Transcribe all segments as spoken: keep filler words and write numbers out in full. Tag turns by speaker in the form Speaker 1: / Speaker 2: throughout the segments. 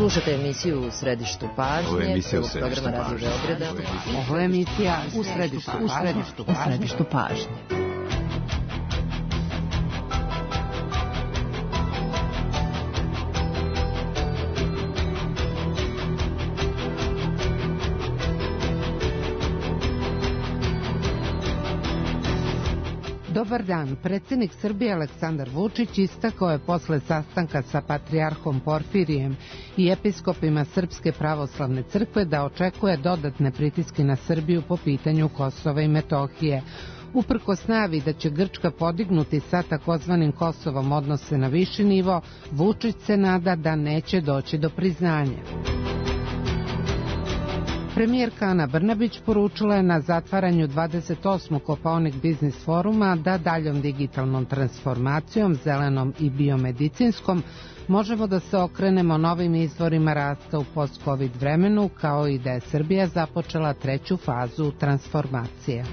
Speaker 1: Slušate emisiju U središtu pažnje.
Speaker 2: Ovo je emisija U središtu
Speaker 1: programa Radio Beograda.
Speaker 3: Ovo je emisija U središtu pažnje. U središtu pažnje. Dobar dan. Predsjednik Srbije Aleksandar Vučić istakao je posle sastanka sa patrijarhom Porfirijem i episkopima Srpske pravoslavne crkve da očekuje dodatne pritiske na Srbiju po pitanju Kosova i Metohije. Uprkos najavi da će Grčka podignuti sa takozvanim Kosovom odnose na viši nivo, Vučić se nada da neće doći do priznanja. Premijerka Ana Brnabić poručila je na zatvaranju dvadeset osmog Kopaonik biznis foruma da daljom digitalnom transformacijom, zelenom i biomedicinskom, možemo da se okrenemo novim izvorima rasta u post-covid vremenu, kao i da je Srbija započela treću fazu transformacije.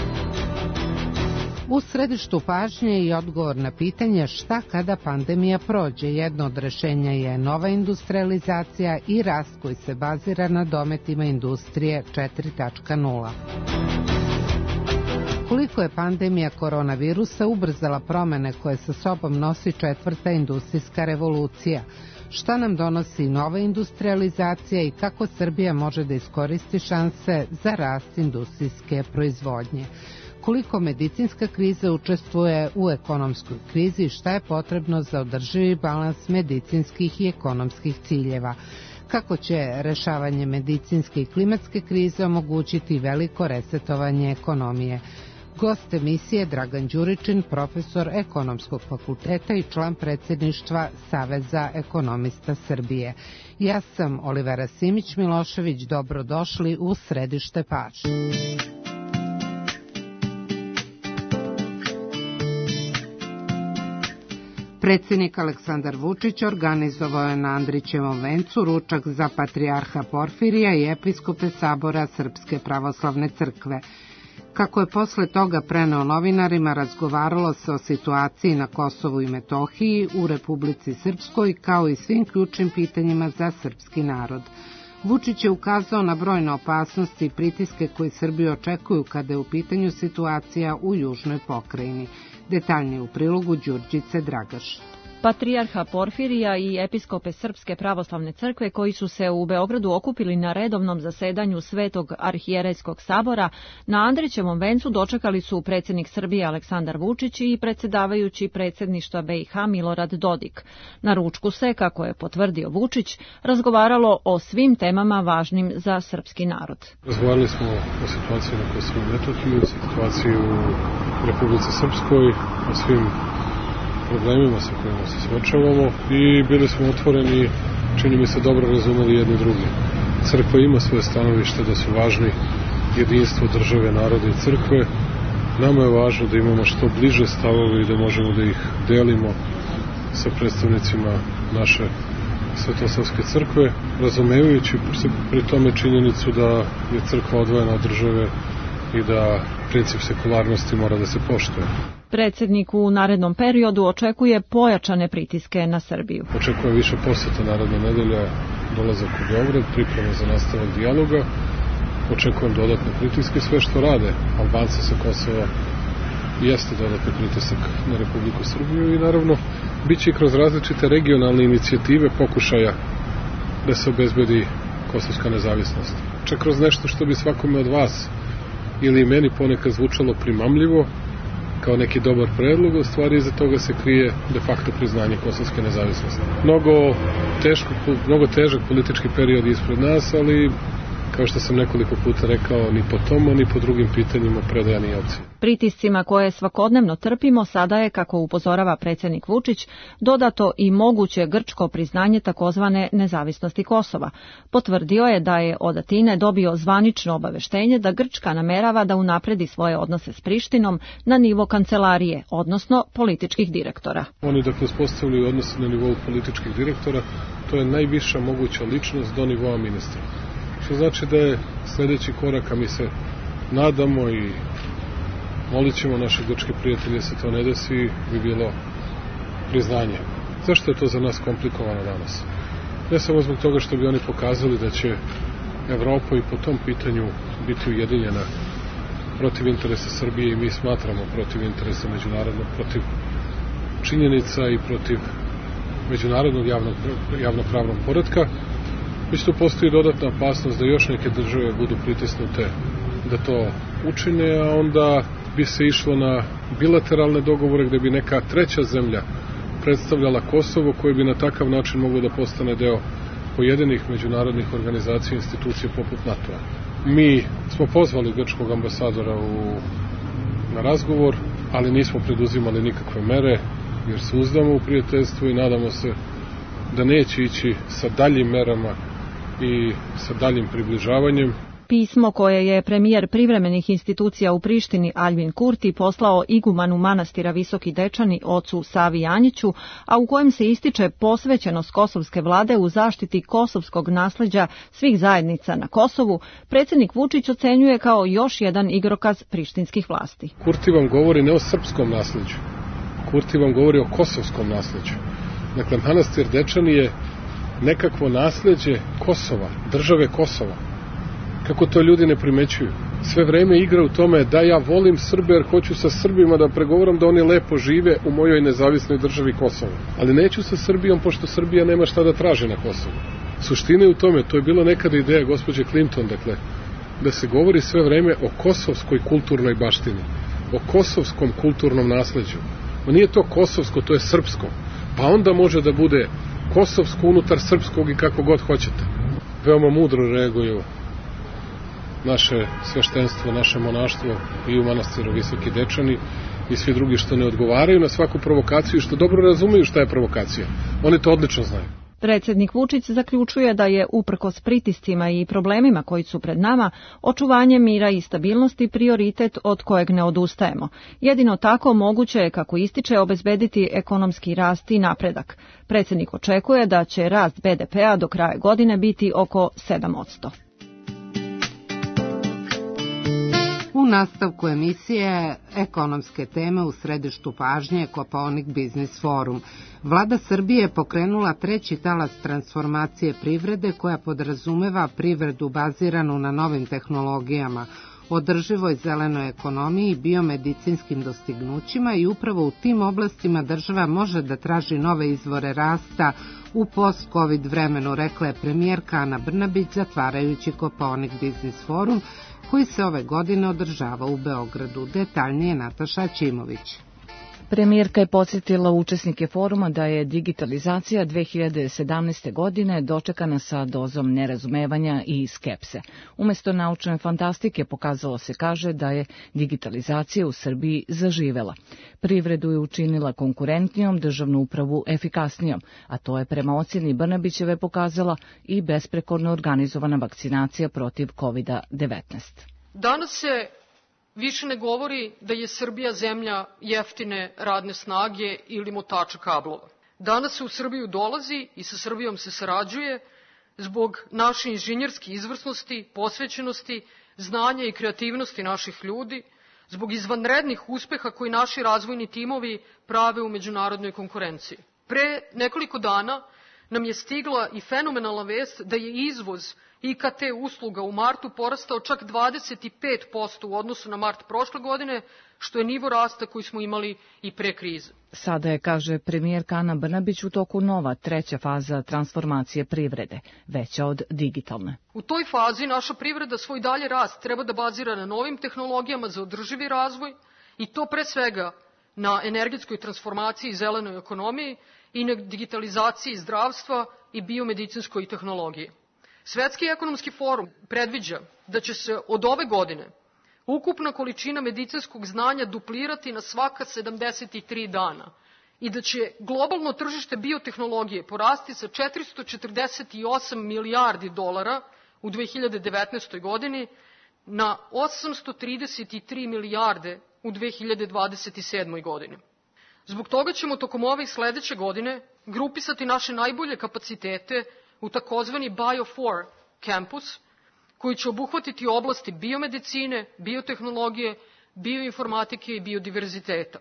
Speaker 3: U središtu pažnje i odgovor na pitanje šta kada pandemija prođe. Jedno od rešenja je nova industrializacija i rast koji se bazira na dometima industrije četiri tačka nula. Koliko je pandemija koronavirusa ubrzala promene koje sa sobom nosi četvrta industrijska revolucija? Šta nam donosi nova industrializacija i kako Srbija može da iskoristi šanse za rast industrijske proizvodnje? Koliko medicinska kriza učestvuje u ekonomskoj krizi i šta je potrebno za održivi balans medicinskih i ekonomskih ciljeva? Kako će rešavanje medicinske i klimatske krize omogućiti veliko resetovanje ekonomije? Gost emisije Dragan Đuričin, profesor Ekonomskog fakulteta i član predsjedništva Saveza ekonomista Srbije. Ja sam Olivera Simić-Milošević, dobrodošli u središte pažnje. Predsjednik Aleksandar Vučić organizovao je na Andrićevom vencu ručak za patrijarha Porfirija i episkope Sabora Srpske pravoslavne crkve. Kako je posle toga preneo novinarima, razgovaralo se o situaciji na Kosovu i Metohiji, u Republici Srpskoj, kao i svim ključnim pitanjima za srpski narod. Vučić je ukazao na brojne opasnosti i pritiske koji Srbiju očekuju kada je u pitanju situacija u južnoj pokrajini. Detaljnije u prilogu Đurđice Dragaš.
Speaker 4: Patrijarha Porfirija i episkope Srpske pravoslavne crkve koji su se u Beogradu okupili na redovnom zasedanju Svetog arhijerejskog sabora na Andrićevom vencu dočekali su predsjednik Srbije Aleksandar Vučić i predsjedavajući predsjedništva B i H Milorad Dodik. Na ručku se, kako je potvrdio Vučić, razgovaralo o svim temama važnim za srpski narod.
Speaker 5: Razgovarali smo o situaciji na Kosovu i Metohiji, o situaciji u Republici Srpskoj, o svim problemima sa kojima se suočavamo i bili smo otvoreni, čini mi se dobro razumeli jedni drugi. Crkva ima svoje stanovište da su važni jedinstvo države, naroda i crkve. Nama je važno da imamo što bliže stavove i da možemo da ih delimo sa predstavnicima naše Svetosavske crkve, razumevajući pri tome činjenicu da je crkva odvojena od države i da princip sekularnosti mora da se poštuje.
Speaker 4: Predsjednik u narednom periodu očekuje pojačane pritiske na Srbiju.
Speaker 5: Očekuje više poseta naredne nedelje, dolazak u Beograd, priprema za nastavak dijaloga. Očekujem dodatne pritiske, sve što rade Albanci sa Kosova jeste dodatni pritisak na Republiku Srbiju i naravno bit će i kroz različite regionalne inicijative pokušaja da se obezbedi kosovska nezavisnost. Čak kroz nešto što bi svakome od vas ili meni ponekad zvučalo primamljivo, kao neki dobar predlog, u stvari iza toga se krije de facto priznanje kosovske nezavisnosti. Mnogo, teško, mnogo težak politički period ispred nas, ali kao što sam nekoliko puta rekao, ni po tomu, ni po drugim pitanjima predaja nije opcija.
Speaker 4: Pritiscima koje svakodnevno trpimo sada je, kako upozorava predsjednik Vučić, dodato i moguće grčko priznanje takozvane nezavisnosti Kosova. Potvrdio je da je od Atine dobio zvanično obaveštenje da Grčka namerava da unapredi svoje odnose s Prištinom na nivo kancelarije, odnosno političkih direktora.
Speaker 5: Oni dakle uspostavljaju odnose na nivou političkih direktora, to je najviša moguća ličnost do nivoa ministra. Što znači da je sljedeći korak, a mi se nadamo i molit ćemo naše grčke prijatelje da se to ne desi, bi bilo priznanje. Zašto je to za nas komplikovano danas? Ne samo zbog toga što bi oni pokazali da će Evropa i po tom pitanju biti ujedinjena protiv interesa Srbije i mi smatramo protiv interesa međunarodnog, protiv činjenica i protiv međunarodnog javnog, javnopravnog poretka, već tu postoji dodatna opasnost da još neke države budu pritisnute da to učine, a onda bi se išlo na bilateralne dogovore gde bi neka treća zemlja predstavljala Kosovo, koje bi na takav način moglo da postane deo pojedinih međunarodnih organizacija i institucija poput NATO-a. Mi smo pozvali grčkog ambasadora u, na razgovor, ali nismo preduzimali nikakve mere, jer se uzdamo u prijateljstvo i nadamo se da neće ići sa daljim merama i sa daljim približavanjem.
Speaker 4: Pismo koje je premijer privremenih institucija u Prištini Aljbin Kurti poslao igumanu manastira Visoki Dečani ocu Savi Janjiću, a u kojem se ističe posvećenost kosovske vlade u zaštiti kosovskog nasleđa svih zajednica na Kosovu, predsjednik Vučić ocenjuje kao još jedan igrokaz prištinskih vlasti.
Speaker 5: Kurti vam govori ne o srpskom nasleđu, Kurti vam govori o kosovskom nasleđu. Dakle, manastir Dečani je nekakvo nasleđe Kosova, države Kosova. Kako to ljudi ne primećuju? Sve vreme igra u tome da ja volim Srbe jer hoću sa Srbima da pregovaram da oni lepo žive u mojoj nezavisnoj državi Kosovo. Ali neću sa Srbijom pošto Srbija nema šta da traži na Kosovu. Suština je u tome, to je bila nekada ideja gospođe Clinton, dakle, da se govori sve vreme o kosovskoj kulturnoj baštini, o kosovskom kulturnom nasleđu. Ma nije to kosovsko, to je srpsko. Pa onda može da bude kosovsko unutar srpskog i kako god hoćete. Veoma mudro reaguju naše sveštenstvo, naše monaštvo i u manastiru Visoki Dečani i svi drugi što ne odgovaraju na svaku provokaciju i što dobro razumeju šta je provokacija. Oni to odlično znaju.
Speaker 4: Predsjednik Vučić zaključuje da je uprkos pritiscima i problemima koji su pred nama, očuvanje mira i stabilnosti prioritet od kojeg ne odustajemo. Jedino tako moguće je, kako ističe, obezbediti ekonomski rast i napredak. Predsjednik očekuje da će rast be de pea do kraja godine biti oko sedam posto.
Speaker 3: U nastavku emisije ekonomske teme u središtu pažnje je Kopaonik Biznis Forum. Vlada Srbije je pokrenula treći talas transformacije privrede koja podrazumeva privredu baziranu na novim tehnologijama, održivoj zelenoj ekonomiji i biomedicinskim dostignućima i upravo u tim oblastima država može da traži nove izvore rasta u post-covid vremenu, rekla je premijerka Ana Brnabić zatvarajući Kopaonik Biznis Forum koji se ove godine održava u Beogradu. Detaljnije Nataša Ćimović.
Speaker 2: Premijerka je podsjetila učesnike foruma da je digitalizacija dve hiljade sedamnaeste. godine dočekana sa dozom nerazumevanja i skepse. Umesto naučne fantastike pokazalo se, kaže, da je digitalizacija u Srbiji zaživela. Privredu je učinila konkurentnijom, državnu upravu efikasnijom, a to je prema ocjeni Brnabićeve pokazala i besprekorno organizovana vakcinacija protiv kovid devetnaest.
Speaker 6: Danas se više ne govori da je Srbija zemlja jeftine radne snage ili motača kablova. Danas se u Srbiju dolazi i sa Srbijom se sarađuje zbog naše inženjerske izvrsnosti, posvećenosti, znanja i kreativnosti naših ljudi, zbog izvanrednih uspeha koji naši razvojni timovi prave u međunarodnoj konkurenciji. Pre nekoliko dana nam je stigla i fenomenalna vest da je izvoz I K T usluga u martu porastao čak dvadeset pet posto u odnosu na mart prošle godine, što je nivo rasta koji smo imali i pre krize.
Speaker 2: Sada je, kaže premijerka Ana Brnabić, u toku nova treća faza transformacije privrede, veća od digitalne.
Speaker 6: U toj fazi naša privreda svoj dalje rast treba da bazira na novim tehnologijama za održivi razvoj i to pre svega na energetskoj transformaciji i zelenoj ekonomiji i na digitalizaciji zdravstva i biomedicinskoj tehnologiji. Svetski ekonomski forum predviđa da će se od ove godine ukupna količina medicinskog znanja duplirati na svaka sedamdeset tri dana i da će globalno tržište biotehnologije porasti sa četiristo četrdeset osam milijardi dolara u dve hiljade devetnaestoj. godini na osamsto trideset tri milijarde u dve hiljade dvadeset sedmoj. godini. Zbog toga ćemo tokom ove i sledeće godine grupisati naše najbolje kapacitete u takozvani Bio četiri kampus, koji će obuhvatiti oblasti biomedicine, biotehnologije, bioinformatike i biodiverziteta.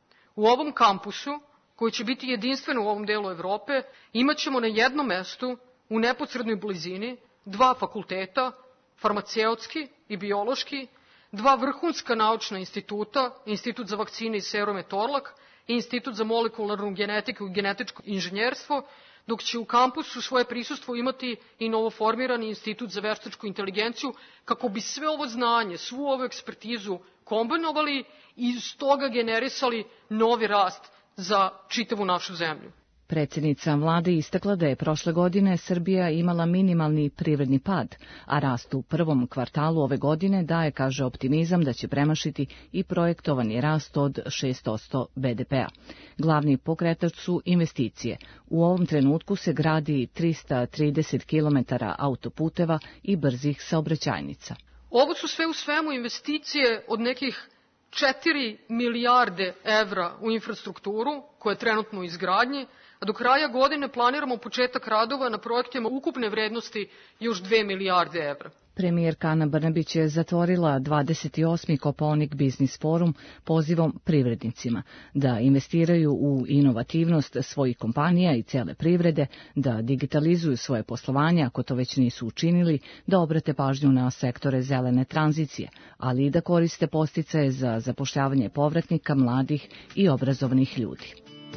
Speaker 6: U ovom kampusu, koji će biti jedinstven u ovom delu Evrope, imat ćemo na jednom mestu u neposrednoj blizini dva fakulteta, farmaceutski i biološki, dva vrhunska naučna instituta, Institut za vakcine i serume Torlak i Institut za molekularnu genetiku i genetičko inženjerstvo, dok će u kampusu svoje prisustvo imati i novoformirani Institut za veštačku inteligenciju, kako bi sve ovo znanje, svu ovu ekspertizu kombinovali i iz toga generisali novi rast za čitavu našu zemlju.
Speaker 2: Predsjednica vlade istakla da je prošle godine Srbija imala minimalni privredni pad, a rast u prvom kvartalu ove godine daje, kaže, optimizam da će premašiti i projektovani rast od šest posto be de pea. Glavni pokretač su investicije. U ovom trenutku se gradi trista trideset kilometara autoputeva i brzih saobraćajnica.
Speaker 6: Ovo su sve u svemu investicije od nekih četiri milijarde evra u infrastrukturu koja je trenutno u izgradnji, a do kraja godine planiramo početak radova na projektima ukupne vrednosti još dve milijarde evra.
Speaker 2: Premijerka Ana Brnabić je zatvorila dvadeset osmi Kopaonik Biznis forum pozivom privrednicima da investiraju u inovativnost svojih kompanija i cele privrede, da digitalizuju svoje poslovanje ako to već nisu učinili, da obrate pažnju na sektore zelene tranzicije, ali i da koriste podsticaje za zapošljavanje povratnika, mladih i obrazovanih ljudi.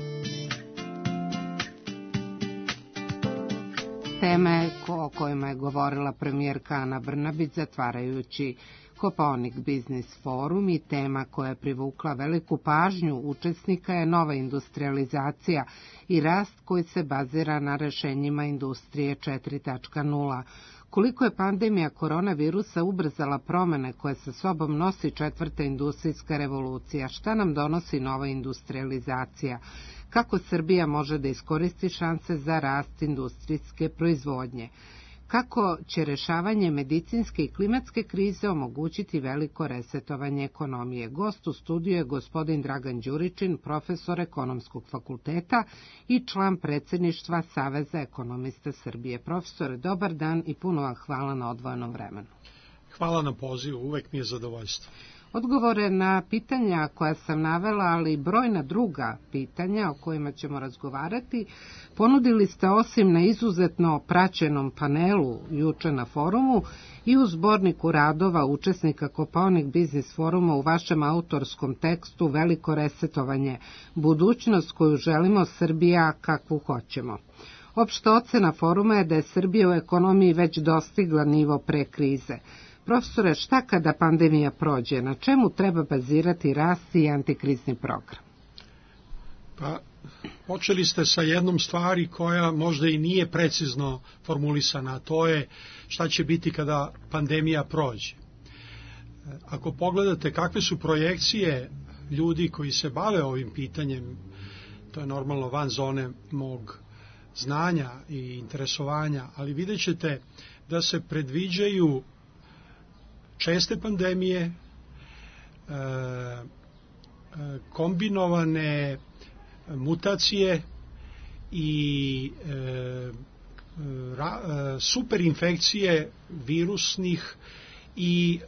Speaker 3: Teme o kojima je govorila premijerka Ana Brnabić zatvarajući Kopaonik Biznis forum i tema koja je privukla veliku pažnju učesnika je nova industrializacija i rast koji se bazira na rešenjima industrije četiri tačka nula. Koliko je pandemija koronavirusa ubrzala promene koje sa sobom nosi četvrta industrijska revolucija, šta nam donosi nova industrializacija, kako Srbija može da iskoristi šanse za rast industrijske proizvodnje, kako će rešavanje medicinske i klimatske krize omogućiti veliko resetovanje ekonomije. Gost u studiju je gospodin Dragan Đuričin, profesor Ekonomskog fakulteta i član predsjedništva Saveza ekonomista Srbije. Profesore, dobar dan i puno vam hvala na odvojenom vremenu.
Speaker 7: Hvala na pozivu, uvek mi je zadovoljstvo.
Speaker 3: Odgovore na pitanja koja sam navela, ali i brojna druga pitanja o kojima ćemo razgovarati, ponudili ste osim na izuzetno praćenom panelu juče na forumu i u zborniku radova učesnika Kopaonik Biznis foruma u vašem autorskom tekstu Veliko resetovanje, budućnost koju želimo Srbija kakvu hoćemo. Opšta ocena foruma je da je Srbija u ekonomiji već dostigla nivo pre krize. Profesore, šta kada pandemija prođe? Na čemu treba bazirati rast i antikrizni program?
Speaker 7: Pa, počeli ste sa jednom stvari koja možda i nije precizno formulisana, a to je šta će biti kada pandemija prođe. Ako pogledate kakve su projekcije ljudi koji se bave ovim pitanjem, to je normalno van zone mog znanja i interesovanja, ali vidjet ćete da se predviđaju česte pandemije, kombinovane mutacije i superinfekcije virusnih i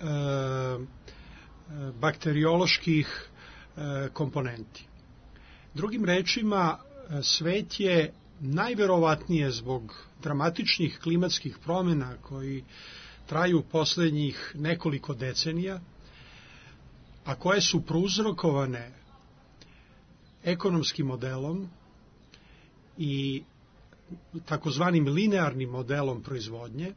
Speaker 7: bakterioloških komponenti. Drugim rečima, svet je najverovatnije zbog dramatičnih klimatskih promjena koji traju poslednjih nekoliko decenija, a koje su prouzrokovane ekonomskim modelom i takozvanim linearnim modelom proizvodnje,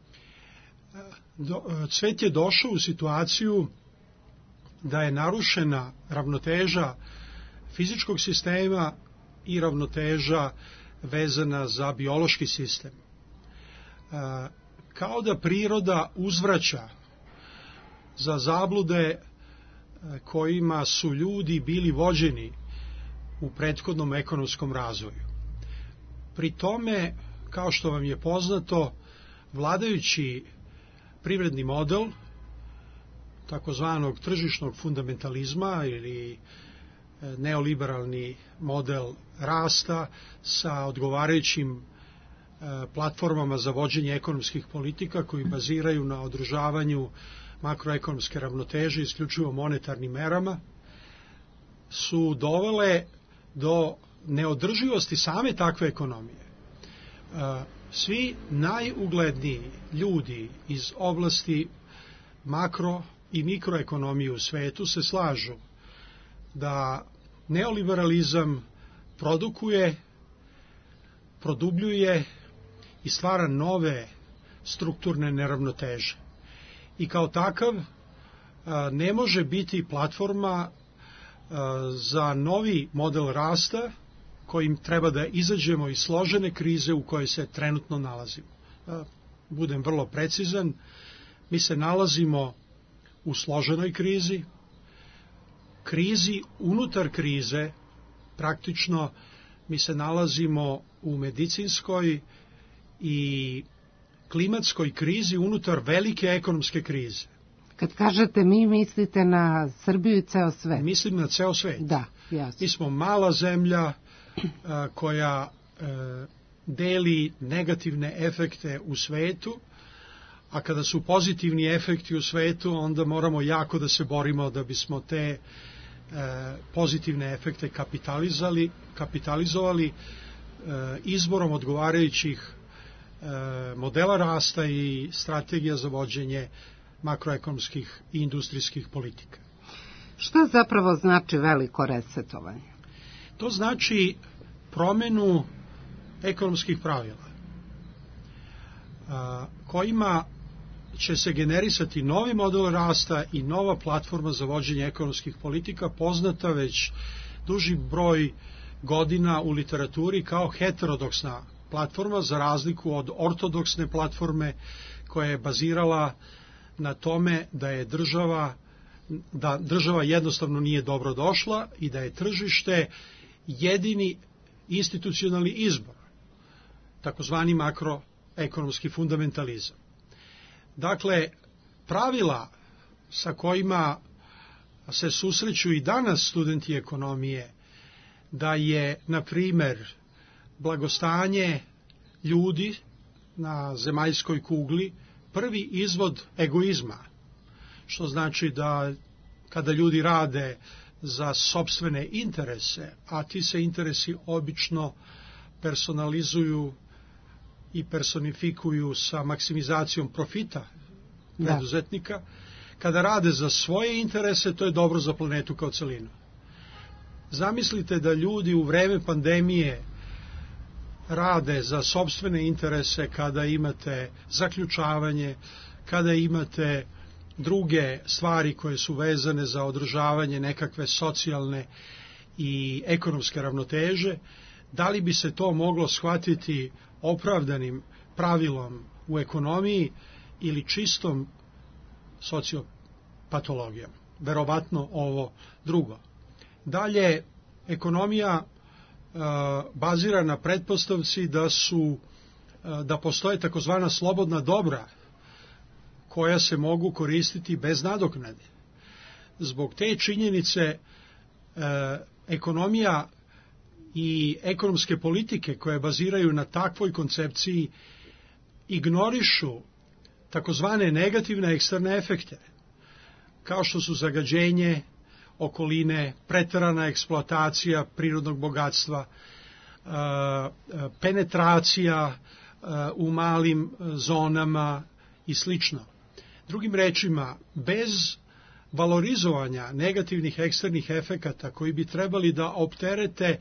Speaker 7: svet je došao u situaciju da je narušena ravnoteža fizičkog sistema i ravnoteža vezana za biološki sistem. Kao da priroda uzvraća za zablude kojima su ljudi bili vođeni u prethodnom ekonomskom razvoju. Pri tome, kao što vam je poznato, vladajući privredni model takozvanog tržišnog fundamentalizma ili neoliberalni model rasta sa odgovarajućim platformama za vođenje ekonomskih politika koji baziraju na održavanju makroekonomske ravnoteže isključivo monetarnim merama, su dovele do neodrživosti same takve ekonomije. Svi najugledniji ljudi iz oblasti makro i mikroekonomije u svetu se slažu da neoliberalizam produkuje, produbljuje i stvara nove strukturne neravnoteže. I kao takav ne može biti platforma za novi model rasta kojim treba da izađemo iz složene krize u kojoj se trenutno nalazimo. Budem vrlo precizan, mi se nalazimo u složenoj krizi, krizi unutar krize, praktično mi se nalazimo u medicinskoj i klimatskoj krizi unutar velike ekonomske krize.
Speaker 3: Kad kažete mi, mislite na Srbiju i ceo svet?
Speaker 7: Mislim na ceo svet.
Speaker 3: Da, jasno.
Speaker 7: Mi smo mala zemlja a, koja a, deli negativne efekte u svetu, a kada su pozitivni efekti u svetu, onda moramo jako da se borimo da bismo te a, pozitivne efekte kapitalizali, kapitalizovali a, izborom odgovarajućih a, modela rasta i strategija za vođenje makroekonomskih i industrijskih politika.
Speaker 3: Šta zapravo znači veliko resetovanje?
Speaker 7: To znači promenu ekonomskih pravila kojima će se generisati novi model rasta i nova platforma za vođenje ekonomskih politika, poznata već duži broj godina u literaturi kao heterodoksna platforma, za razliku od ortodoksne platforme koja je bazirala na tome da je država da država jednostavno nije dobro došla i da je tržište jedini institucionalni izbor, takozvani makroekonomski fundamentalizam. Dakle, pravila sa kojima se susreću i danas studenti ekonomije, da je, na primer, blagostanje ljudi na zemaljskoj kugli prvi izvod egoizma, što znači da kada ljudi rade za sopstvene interese, a ti se interesi obično personalizuju i personifikuju sa maksimizacijom profita preduzetnika, da. Kada rade za svoje interese, to je dobro za planetu kao celinu. Zamislite da ljudi u vreme pandemije rade za sopstvene interese kada imate zaključavanje, kada imate druge stvari koje su vezane za održavanje nekakve socijalne i ekonomske ravnoteže, da li bi se to moglo shvatiti opravdanim pravilom u ekonomiji ili čistom sociopatologijom? Verovatno ovo drugo. Dalje, ekonomija bazira na pretpostavci da su da postoje takozvana slobodna dobra koja se mogu koristiti bez nadoknade. Zbog te činjenice ekonomija i ekonomske politike koje baziraju na takvoj koncepciji ignorišu takozvane negativne eksterne efekte, kao što su zagađenje okoline, preterana eksploatacija prirodnog bogatstva, penetracija u malim zonama i slično. Drugim rečima, bez valorizovanja negativnih eksternih efekata koji bi trebali da opterete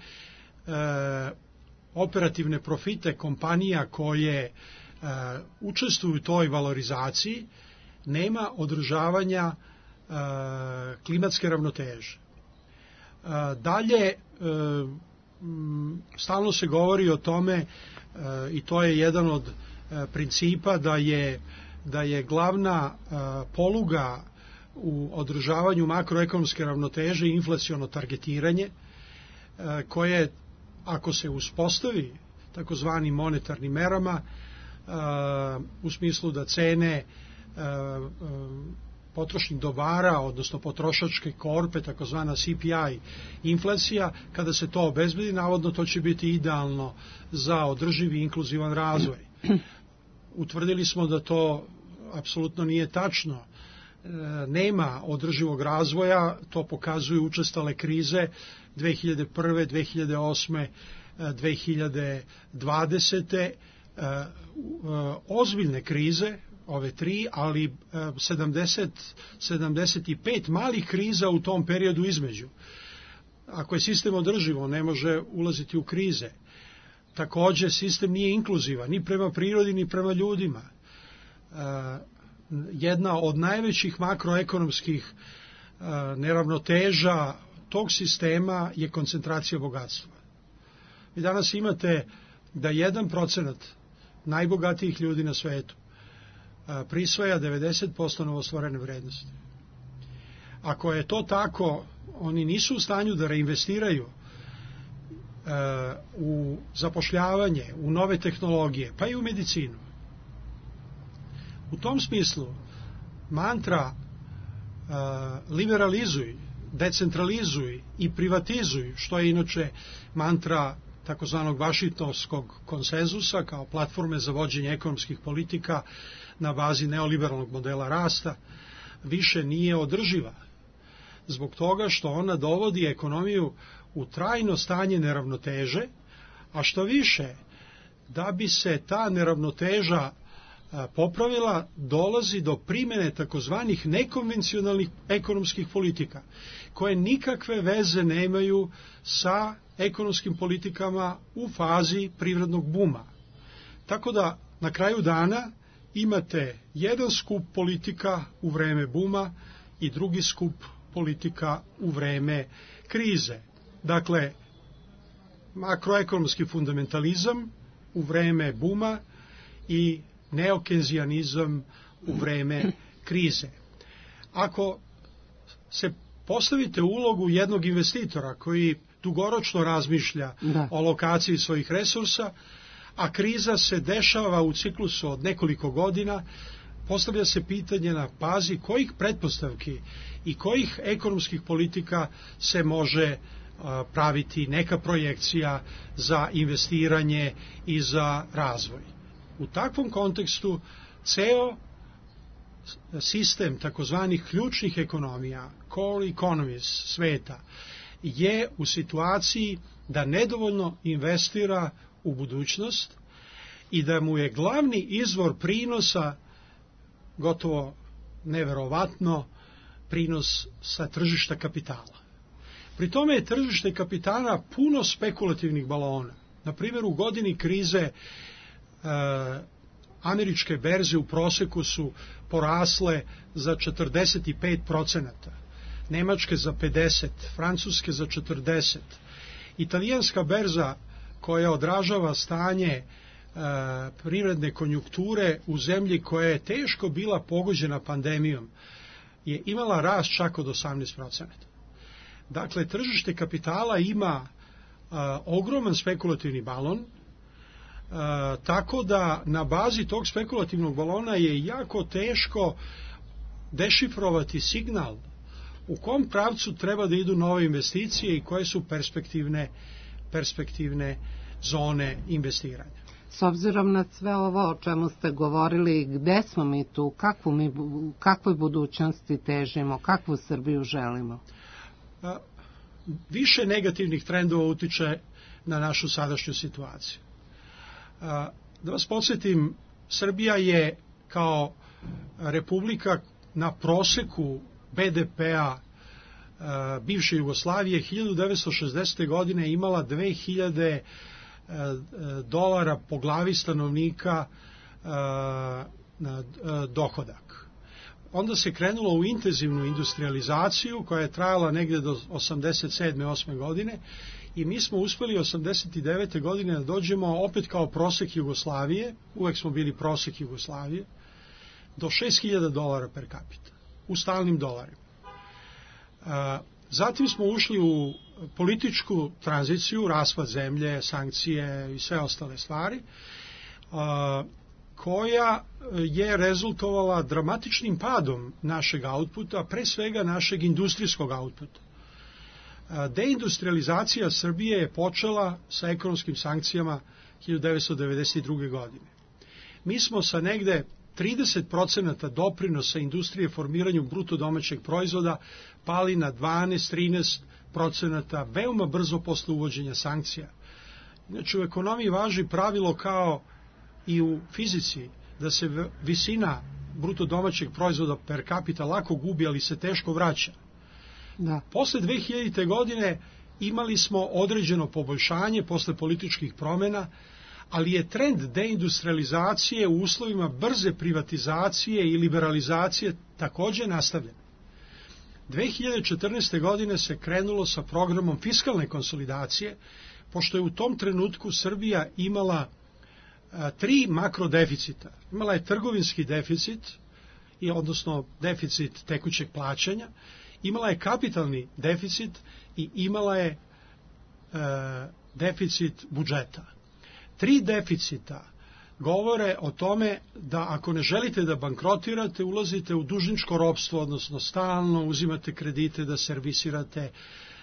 Speaker 7: operativne profite kompanija koje učestvuju u toj valorizaciji, nema održavanja klimatske ravnoteže. Dalje, stalno se govori o tome, i to je jedan od principa, da je, da je glavna poluga u održavanju makroekonomske ravnoteže inflaciono targetiranje, koje, ako se uspostavi takozvanim monetarnim merama, u smislu da cene potrošnih dobara, odnosno potrošačke korpe, takozvana C P I inflacija, kada se to obezbedi, navodno to će biti idealno za održivi inkluzivan razvoj. Utvrdili smo da to apsolutno nije tačno. Nema održivog razvoja, to pokazuju učestale krize dve hiljade prve, dve hiljade osme, dve hiljade dvadesete ozbiljne krize, ove tri, ali sedamdeset sedamdeset pet malih kriza u tom periodu između. Ako je sistem održiv, on ne može ulaziti u krize. Takođe, sistem nije inkluzivan, ni prema prirodi, ni prema ljudima. Jedna od najvećih makroekonomskih neravnoteža tog sistema je koncentracija bogatstva. Vi danas imate da jedan procenat najbogatijih ljudi na svetu prisvaja devedeset posto novostvorene vrednosti. Ako je to tako, oni nisu u stanju da reinvestiraju u zapošljavanje, u nove tehnologije, pa i u medicinu. U tom smislu mantra liberalizuj, decentralizuj i privatizuj, što je inače mantra takozvanog vašingtonskog konsenzusa kao platforme za vođenje ekonomskih politika na bazi neoliberalnog modela rasta, više nije održiva. Zbog toga što ona dovodi ekonomiju u trajno stanje neravnoteže, a što više, da bi se ta neravnoteža popravila, dolazi do primene takozvanih nekonvencionalnih ekonomskih politika, koje nikakve veze nemaju sa ekonomskim politikama u fazi privrednog buma. Tako da na kraju dana imate jedan skup politika u vreme buma i drugi skup politika u vreme krize. Dakle, makroekonomski fundamentalizam u vreme buma i neokenzijanizam u vreme krize. Ako se postavite u ulogu jednog investitora koji dugoročno razmišlja da. o lokaciji svojih resursa, a kriza se dešava u ciklusu od nekoliko godina, postavlja se pitanje na bazi kojih pretpostavki i kojih ekonomskih politika se može praviti neka projekcija za investiranje i za razvoj. U takvom kontekstu ceo sistem takozvanih ključnih ekonomija, core economies sveta, je u situaciji da nedovoljno investira u budućnost i da mu je glavni izvor prinosa gotovo neverovatno prinos sa tržišta kapitala. Pri tome je tržište kapitala puno spekulativnih balona. Na primjer, u godini krize e, američke berze u proseku su porasle za četrdeset pet procenata, nemačke za pedeset, francuske za četrdeset. Italijanska berza koja odražava stanje e, privredne konjunkture u zemlji koja je teško bila pogođena pandemijom, je imala rast čak od osamnaest procenata. Dakle, tržište kapitala ima a, ogroman spekulativni balon, a, tako da na bazi tog spekulativnog balona je jako teško dešifrovati signal u kom pravcu treba da idu nove investicije i koje su perspektivne, perspektivne zone investiranja.
Speaker 3: S obzirom na sve ovo o čemu ste govorili, gde smo mi tu, kakvu mi, kakvoj budućnosti težimo, kakvu Srbiju želimo?
Speaker 7: A, više negativnih trendova utiče na našu sadašnju situaciju. A, da vas podsjetim, Srbija je kao republika na proseku be de pea bivše Jugoslavije hiljadu devetsto šezdesete. godine imala dve hiljade dolara po glavi stanovnika na dohodak. Onda se krenulo u intenzivnu industrializaciju koja je trajala negde do osamdeset sedme osme. godine i mi smo uspeli osamdeset devete. godine da dođemo opet kao prosek Jugoslavije, uvek smo bili prosek Jugoslavije, do šest hiljada dolara per capita, u stalnim dolarima. Zatim smo ušli u političku tranziciju, raspad zemlje, sankcije i sve ostale stvari, koja je rezultovala dramatičnim padom našeg outputa, pre svega našeg industrijskog outputa. Deindustrializacija Srbije je počela sa ekonomskim sankcijama hiljadu devetsto devedeset druge. godine. Mi smo sa negde trideset procenata doprinosa industrije formiranju bruto domaćeg proizvoda pali na dvanaest do trinaest procenata veoma brzo posle uvođenja sankcija. Znači, u ekonomiji važi pravilo kao i u fizici da se visina bruto domaćeg proizvoda per capita lako gubi, ali se teško vraća.
Speaker 3: Da.
Speaker 7: Posle dve hiljadite. godine imali smo određeno poboljšanje posle političkih promjena, ali je trend deindustrializacije u uslovima brze privatizacije i liberalizacije takođe nastavljen. dve hiljade četrnaeste. godine se krenulo sa programom fiskalne konsolidacije, pošto je u tom trenutku Srbija imala a, tri makrodeficita. Imala je trgovinski deficit, i odnosno deficit tekućeg plaćanja, imala je kapitalni deficit i imala je e, deficit budžeta. Tri deficita govore o tome da ako ne želite da bankrotirate, ulazite u dužničko ropstvo, odnosno stalno uzimate kredite da servisirate e,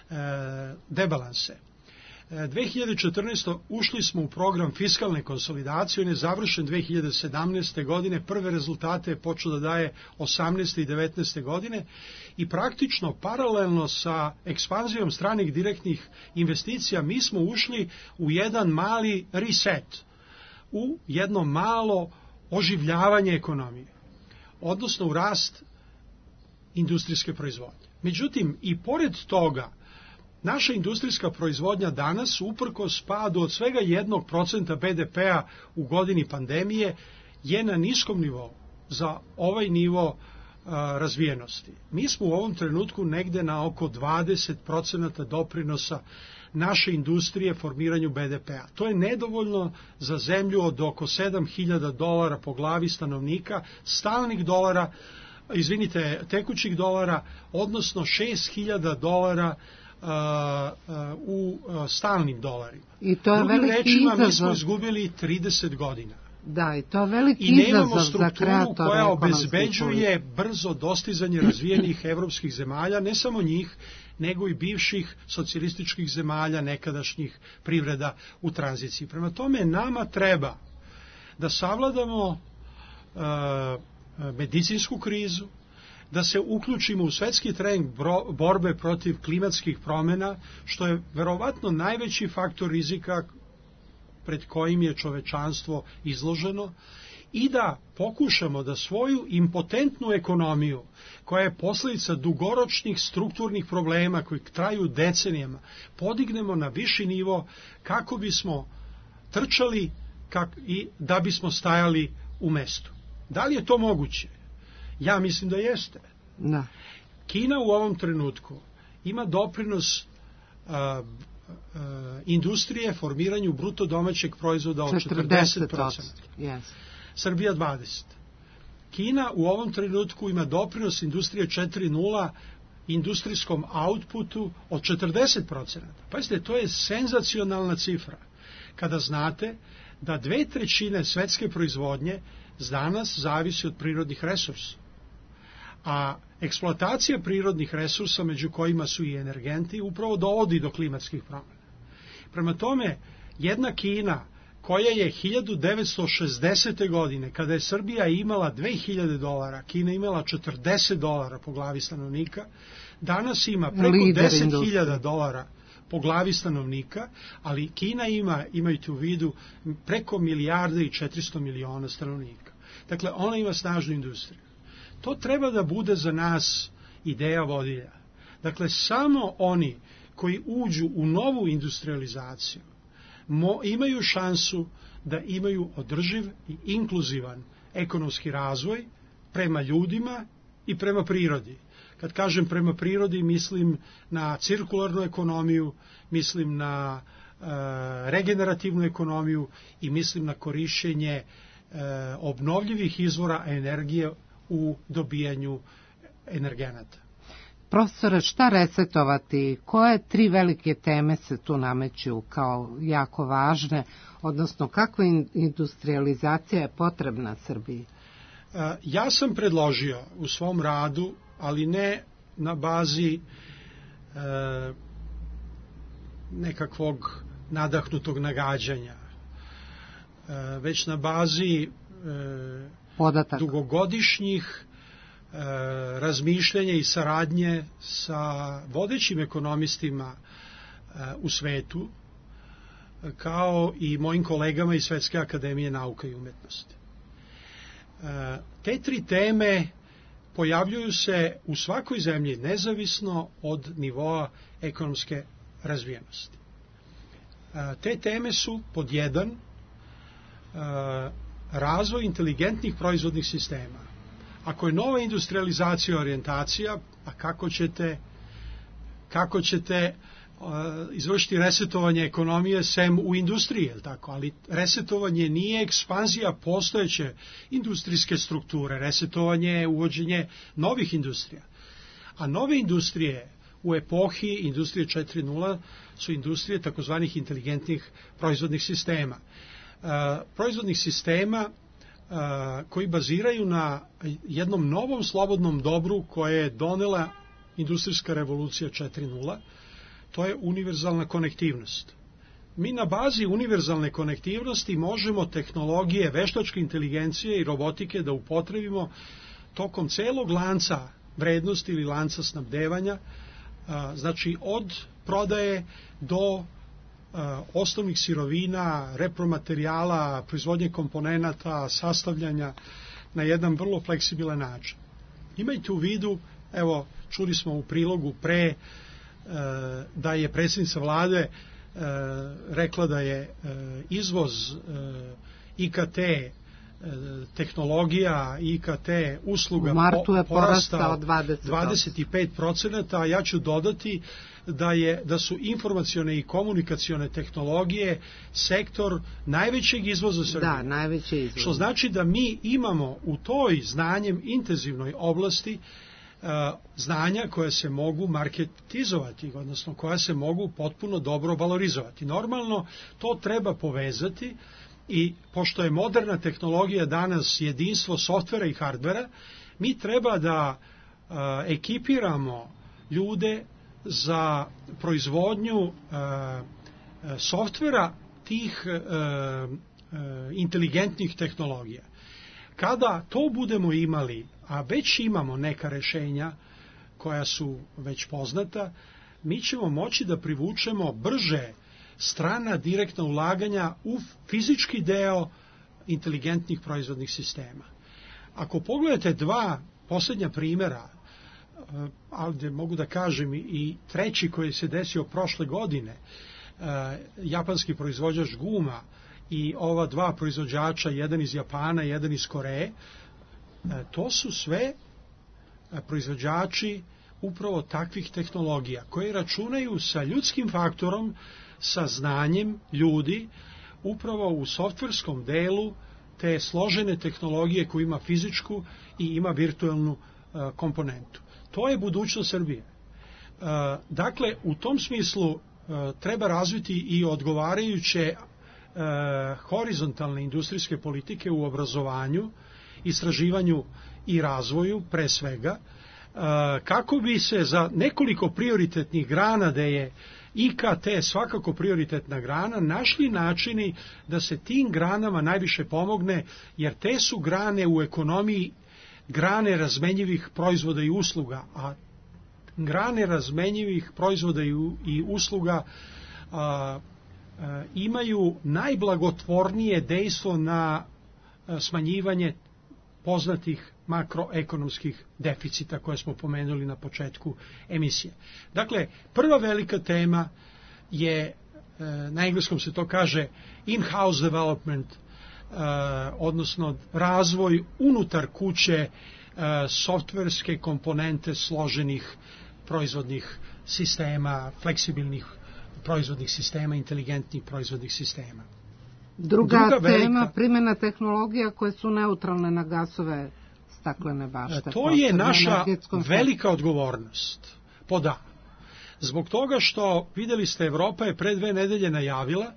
Speaker 7: debalanse. E, dve hiljade četrnaeste. ušli smo u program fiskalne konsolidacije, on je završen dve hiljade sedamnaeste. godine, prve rezultate je počeo da daje osamnaeste i devetnaeste. godine i praktično paralelno sa ekspanzijom stranih direktnih investicija mi smo ušli u jedan mali reset, u jedno malo oživljavanje ekonomije, odnosno u rast industrijske proizvodnje. Međutim, i pored toga, naša industrijska proizvodnja danas, uprkos padu od svega jednog procenta be de pe-a u godini pandemije, je na niskom nivou za ovaj nivo a, razvijenosti. Mi smo u ovom trenutku negde na oko dvadeset procenta doprinosa naše industrije formiranju be de pe-a. To je nedovoljno za zemlju od oko sedam hiljada dolara po glavi stanovnika, stalnih dolara, izvinite, tekućih dolara, odnosno šest hiljada dolara Uh, uh, u uh, stalnim dolarima.
Speaker 3: I to je
Speaker 7: Drugim
Speaker 3: veliki
Speaker 7: rečima,
Speaker 3: izazov.
Speaker 7: mi smo izgubili trideset godina.
Speaker 3: Da, i to je veliki
Speaker 7: I nemamo
Speaker 3: izazov za
Speaker 7: strukturu
Speaker 3: kreatore
Speaker 7: koja
Speaker 3: ekonomske
Speaker 7: obezbeđuje
Speaker 3: politike.
Speaker 7: brzo dostizanje razvijenih evropskih zemalja, ne samo njih, nego i bivših socijalističkih zemalja, nekadašnjih privreda u tranziciji. Prema tome, nama treba da savladamo uh, medicinsku krizu, da se uključimo u svetski trend borbe protiv klimatskih promjena, što je verovatno najveći faktor rizika pred kojim je čovečanstvo izloženo, i da pokušamo da svoju impotentnu ekonomiju, koja je posljedica dugoročnih strukturnih problema koji traju decenijama, podignemo na viši nivo kako bismo trčali kak, i da bismo stajali u mestu. Da li je to moguće? Ja mislim da jeste.
Speaker 3: Da.
Speaker 7: Kina u ovom trenutku ima doprinos a, a, industrije formiranju bruto domaćeg proizvoda od četrdeset procenta.
Speaker 3: Yes.
Speaker 7: Srbija dvadeset procenta. Kina u ovom trenutku ima doprinos industrije četiri nula industrijskom outputu od četrdeset procenta. Pazite, to je senzacionalna cifra. Kada znate da dve trećine svetske proizvodnje danas zavisi od prirodnih resursa. A eksploatacija prirodnih resursa, među kojima su i energenti, upravo dovodi do klimatskih promjena. Prema tome, jedna Kina koja je hiljadu devetsto šezdesete. godine, kada je Srbija imala dve hiljade dolara, Kina imala četrdeset dolara po glavi stanovnika, danas ima preko deset hiljada dolara po glavi stanovnika, ali Kina ima, imajte u vidu, preko milijarde i četiristo miliona stanovnika. Dakle, ona ima snažnu industriju. To treba da bude za nas ideja vodilja. Dakle, samo oni koji uđu u novu industrializaciju mo, imaju šansu da imaju održiv i inkluzivan ekonomski razvoj prema ljudima i prema prirodi. Kad kažem prema prirodi, mislim na cirkularnu ekonomiju, mislim na e, regenerativnu ekonomiju i mislim na korišćenje e, obnovljivih izvora energije u dobijanju energenata.
Speaker 3: Profesore, šta resetovati? Koje tri velike teme se tu nameću kao jako važne, odnosno kakva industrializacija je potrebna Srbiji?
Speaker 7: E, ja sam predložio u svom radu, ali ne na bazi e, nekakvog nadahnutog nagađanja, e, već na bazi e,
Speaker 3: Podatak.
Speaker 7: dugogodišnjih e, razmišljanja i saradnje sa vodećim ekonomistima e, u svetu, kao i mojim kolegama iz Svetske akademije nauka i umetnosti. Te tri teme pojavljuju se u svakoj zemlji nezavisno od nivoa ekonomske razvijenosti. Te teme su pod jedan razvoj inteligentnih proizvodnih sistema. Ako je nova industrializacija orijentacija, a kako ćete kako ćete izvršiti resetovanje ekonomije sem u industriji, je li tako? Ali resetovanje nije ekspanzija postojeće industrijske strukture, resetovanje je uvođenje novih industrija. A nove industrije u epohi industrije četiri nula su industrije takozvanih inteligentnih proizvodnih sistema. Uh, proizvodnih sistema uh, koji baziraju na jednom novom slobodnom dobru koje je donela industrijska revolucija četiri nula, to je univerzalna konektivnost. Mi na bazi univerzalne konektivnosti možemo tehnologije veštačke inteligencije i robotike da upotrebimo tokom celog lanca vrednosti ili lanca snabdevanja, znači od prodaje do osnovnih sirovina, repromaterijala, proizvodnje komponenata, sastavljanja na jedan vrlo fleksibilan način. Imajte u vidu, evo, čuli smo u prilogu pre da je predsjednica vlade rekla da je izvoz I K T tehnologija, I K T usluga
Speaker 3: u martu je porastao
Speaker 7: dvadeset pet procenata, a ja ću dodati da je da su informacione i komunikacione tehnologije sektor najvećeg izvoza Srbije.
Speaker 3: Da, najveći izvoz.
Speaker 7: Što znači da mi imamo u toj znanjem intenzivnoj oblasti uh, znanja koja se mogu marketizovati, odnosno koja se mogu potpuno dobro valorizovati. Normalno to treba povezati. I pošto je moderna tehnologija danas jedinstvo softvera i hardvera, mi treba da uh, ekipiramo ljude za proizvodnju uh, softvera tih uh, uh, inteligentnih tehnologija. Kada to budemo imali, a već imamo neka rešenja koja su već poznata, mi ćemo moći da privučemo brže strana direktna ulaganja u fizički deo inteligentnih proizvodnih sistema. Ako pogledate dva posljednja primjera, ali mogu da kažem i treći koji se desio prošle godine, japanski proizvođač guma i ova dva proizvođača, jedan iz Japana, jedan iz Koreje, to su sve proizvođači upravo takvih tehnologija koji računaju sa ljudskim faktorom, sa znanjem ljudi upravo u softverskom delu te složene tehnologije koja ima fizičku i ima virtualnu uh, komponentu. To je budućnost Srbije. Uh, dakle, u tom smislu uh, treba razviti i odgovarajuće uh, horizontalne industrijske politike u obrazovanju, istraživanju i razvoju pre svega, uh, kako bi se za nekoliko prioritetnih grana da je I K T svakako prioritetna grana, našli načini da se tim granama najviše pomogne, jer te su grane u ekonomiji grane razmenjivih proizvoda i usluga, a grane razmenjivih proizvoda i usluga a, a, imaju najblagotvornije dejstvo na a, smanjivanje poznatih makroekonomskih deficita koje smo pomenuli na početku emisije. Dakle, prva velika tema je, na engleskom se to kaže in-house development, odnosno razvoj unutar kuće softverske komponente složenih proizvodnih sistema, fleksibilnih proizvodnih sistema, inteligentnih proizvodnih sistema.
Speaker 3: Druga, Druga tema, velika, primjena tehnologija koje su neutralne na gasove staklene bašte.
Speaker 7: To je naša velika odgovornost. Pod A. Zbog toga što, videli ste, Evropa je pre dve nedelje najavila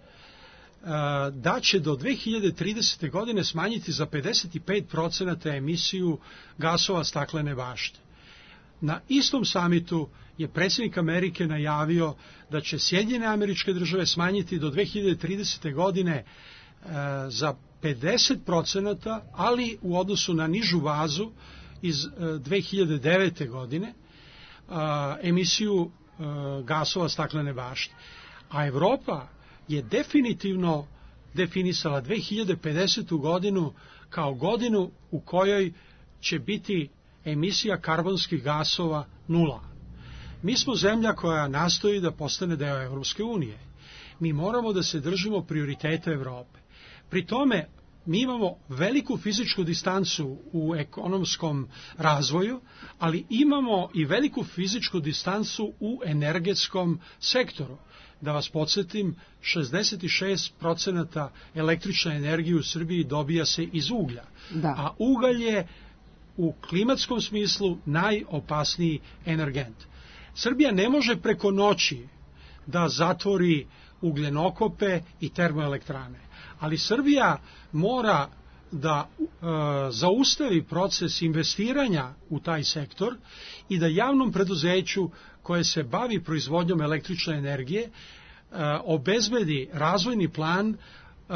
Speaker 7: da će do dve hiljade tridesete. godine smanjiti za pedeset pet procenata emisiju gasova staklene bašte. Na istom samitu je predsjednik Amerike najavio da će Sjedinjene Američke Države smanjiti do dve hiljade tridesete. godine e, za pedeset procenata, ali u odnosu na nižu bazu iz e, dve hiljade devete. godine a, emisiju e, gasova staklene bašte. A Evropa je definitivno definisala dve hiljade pedesetu. godinu kao godinu u kojoj će biti emisija karbonskih gasova nula. Mi smo zemlja koja nastoji da postane deo Evropske unije. Mi moramo da se držimo prioriteta Evrope. Pri tome, mi imamo veliku fizičku distancu u ekonomskom razvoju, ali imamo i veliku fizičku distancu u energetskom sektoru. Da vas podsjetim, šezdeset šest procenata električne energije u Srbiji dobija se iz uglja,
Speaker 3: da.
Speaker 7: A ugalj je u klimatskom smislu najopasniji energent. Srbija ne može preko noći da zatvori ugljenokope i termoelektrane, ali Srbija mora da e, zaustavi proces investiranja u taj sektor i da javnom preduzeću koje se bavi proizvodnjom električne energije e, obezbedi razvojni plan e,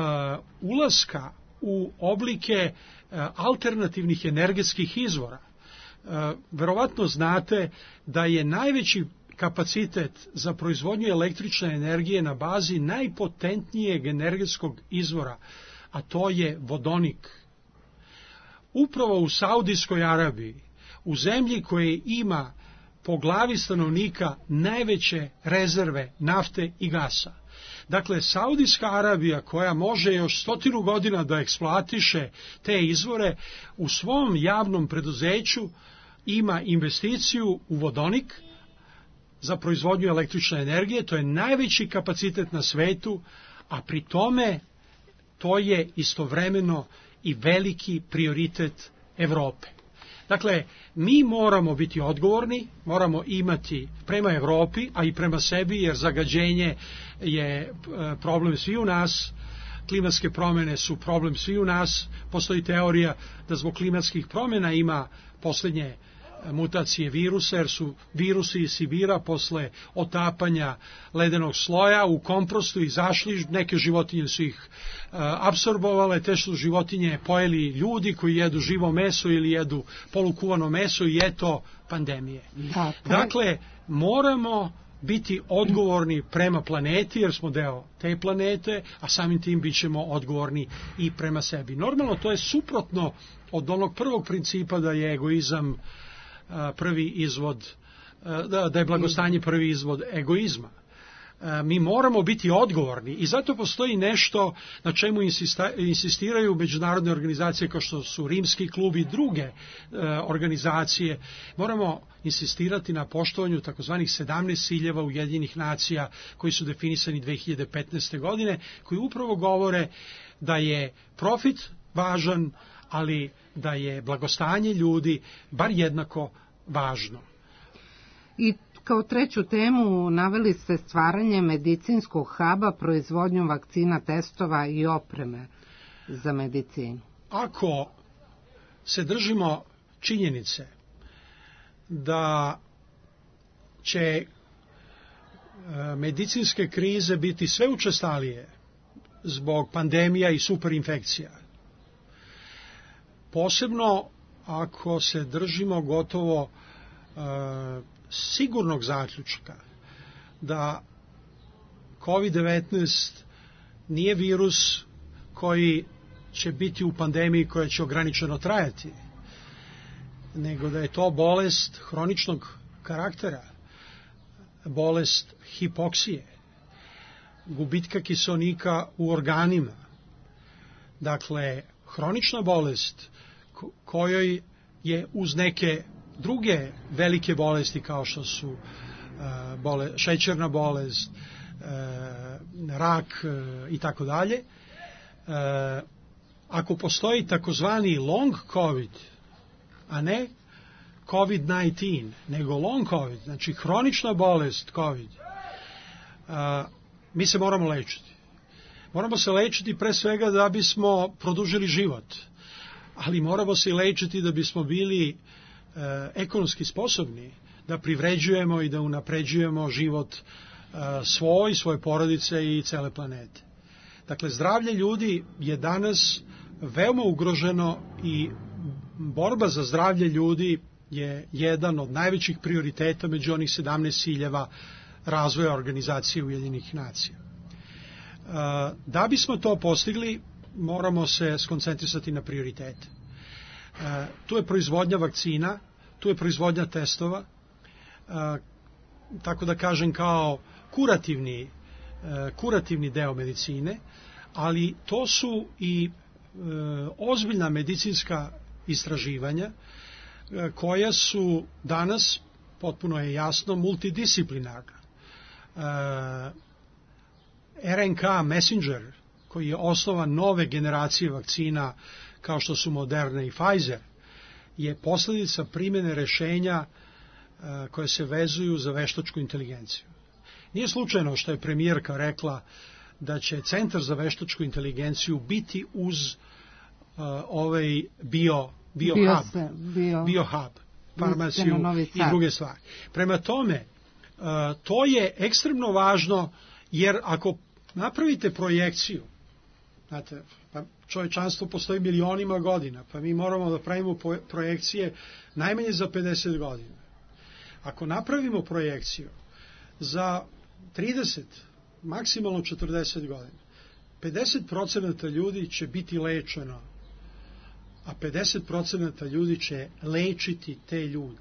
Speaker 7: ulaska u oblike e, alternativnih energetskih izvora. E, verovatno znate da je najveći kapacitet za proizvodnju električne energije na bazi najpotentnijeg energetskog izvora, a to je vodonik. Upravo u Saudijskoj Arabiji, u zemlji koja ima po glavi stanovnika najveće rezerve nafte i gasa. Dakle, Saudijska Arabija, koja može još stotinu godina da eksploatiše te izvore, u svom javnom preduzeću ima investiciju u vodonik za proizvodnju električne energije. To je najveći kapacitet na svetu, a pri tome to je istovremeno i veliki prioritet Evrope. Dakle, mi moramo biti odgovorni, moramo imati prema Evropi, a i prema sebi, jer zagađenje je problem svi u nas, klimatske promjene su problem svi u nas. Postoji teorija da zbog klimatskih promjena ima poslednje mutacije virusa, jer su virusi iz Sibira posle otapanja ledenog sloja u kompostu izašli, neke životinje su ih uh, apsorbovale, te su životinje pojeli ljudi koji jedu živo meso ili jedu polukuvano meso i eto pandemije.
Speaker 3: Da,
Speaker 7: dakle, moramo biti odgovorni prema planeti, jer smo deo te planete, a samim tim bit ćemo odgovorni i prema sebi. Normalno, to je suprotno od onog prvog principa da je egoizam prvi izvod, da je blagostanje prvi izvod egoizma. Mi moramo biti odgovorni i zato postoji nešto na čemu insistiraju međunarodne organizacije kao što su Rimski klub i druge organizacije. Moramo insistirati na poštovanju takozvanih sedamnaest ciljeva Ujedinjenih nacija koji su definisani dve hiljade petnaeste. godine, koji upravo govore da je profit važan, ali da je blagostanje ljudi bar jednako važno.
Speaker 3: I kao treću temu naveli ste stvaranje medicinskog huba, proizvodnjom vakcina, testova i opreme za medicinu.
Speaker 7: Ako se držimo činjenice da će medicinske krize biti sve učestalije zbog pandemija i superinfekcija, posebno ako se držimo gotovo uh, sigurnog zaključka da kovid devetnaest nije virus koji će biti u pandemiji koja će ograničeno trajati, nego da je to bolest hroničnog karaktera, bolest hipoksije, gubitka kiseonika u organima. Dakle, hronična bolest kojoj je uz neke druge velike bolesti kao što su uh, bole, šećerna bolest, uh, rak uh, i tako dalje. Ako postoji takozvani long covid, a ne kovid devetnaest, nego long covid, znači hronična bolest covid, uh, mi se moramo lečiti. Moramo se lečiti pre svega da bismo produžili život, ali moramo se i lečiti da bismo bili e, ekonomski sposobni da privređujemo i da unapređujemo život e, svoj, svoje porodice i cele planete. Dakle, zdravlje ljudi je danas veoma ugroženo i borba za zdravlje ljudi je jedan od najvećih prioriteta među onih sedamnaest ciljeva razvoja organizacije Ujedinjenih nacija. Da bismo to postigli, moramo se skoncentrisati na prioritete. Tu je proizvodnja vakcina, tu je proizvodnja testova, tako da kažem kao kurativni, kurativni deo medicine, ali to su i ozbiljna medicinska istraživanja koja su danas, potpuno je jasno, multidisciplinarna. R N K messenger, koji je osnova nove generacije vakcina kao što su Moderna i Pfizer, je posljedica primjene rešenja koje se vezuju za veštačku inteligenciju. Nije slučajno što je premijerka rekla da će Centar za veštačku inteligenciju biti uz uh, ovaj bio, bio, bio hub, sve, bio, bio hub, farmaciju i druge stvari. Prema tome, uh, to je ekstremno važno, jer ako napravite projekciju, znate, pa čovječanstvo postoji milionima godina, pa mi moramo da pravimo projekcije najmanje za pedeset godina. Ako napravimo projekciju za trideset, maksimalno četrdeset godina, pedeset procenata ljudi će biti lečeno, a pedeset procenata ljudi će lečiti te ljude.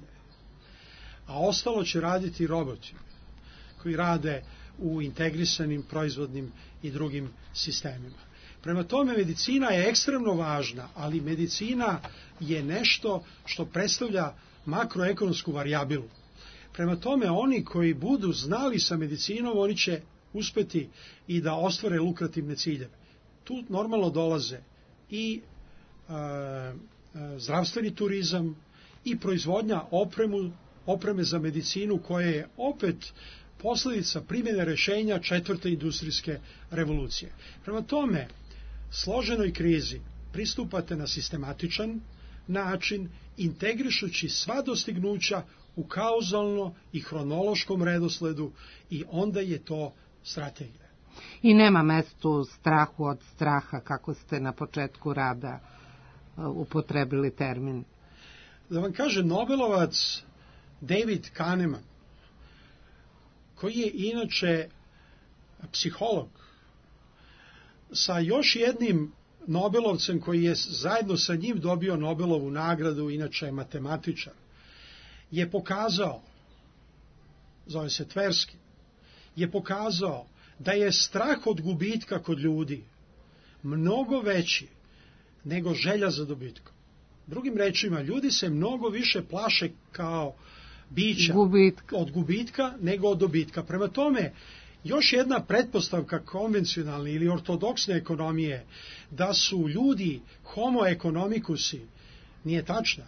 Speaker 7: A ostalo će raditi roboti koji rade u integrisanim proizvodnim i drugim sistemima. Prema tome, medicina je ekstremno važna, ali medicina je nešto što predstavlja makroekonomsku varijabilu. Prema tome, oni koji budu znali sa medicinom, oni će uspeti i da ostvare lukrativne ciljeve. Tu normalno dolaze i e, e, zdravstveni turizam i proizvodnja opremu, opreme za medicinu, koja je opet posljedica primjene rešenja četvrte industrijske revolucije. Prema tome, složenoj krizi pristupate na sistematičan način, integrišući sva dostignuća u kauzalno i hronološkom redosledu, i onda je to strategija.
Speaker 3: I nema mestu strahu od straha, kako ste na početku rada upotrebili termin.
Speaker 7: Da vam kaže, Nobelovac David Kahneman, koji je inače psiholog, sa još jednim Nobelovcem koji je zajedno sa njim dobio Nobelovu nagradu, inače je matematičar, je pokazao, zove se Tversky, je pokazao da je strah od gubitka kod ljudi mnogo veći nego želja za dobitkom. Drugim rečima, ljudi se mnogo više plaše kao bića
Speaker 3: gubitka.
Speaker 7: od gubitka nego od dobitka. Prema tome, još jedna pretpostavka konvencionalne ili ortodoksne ekonomije, da su ljudi homo economicusi, nije tačna.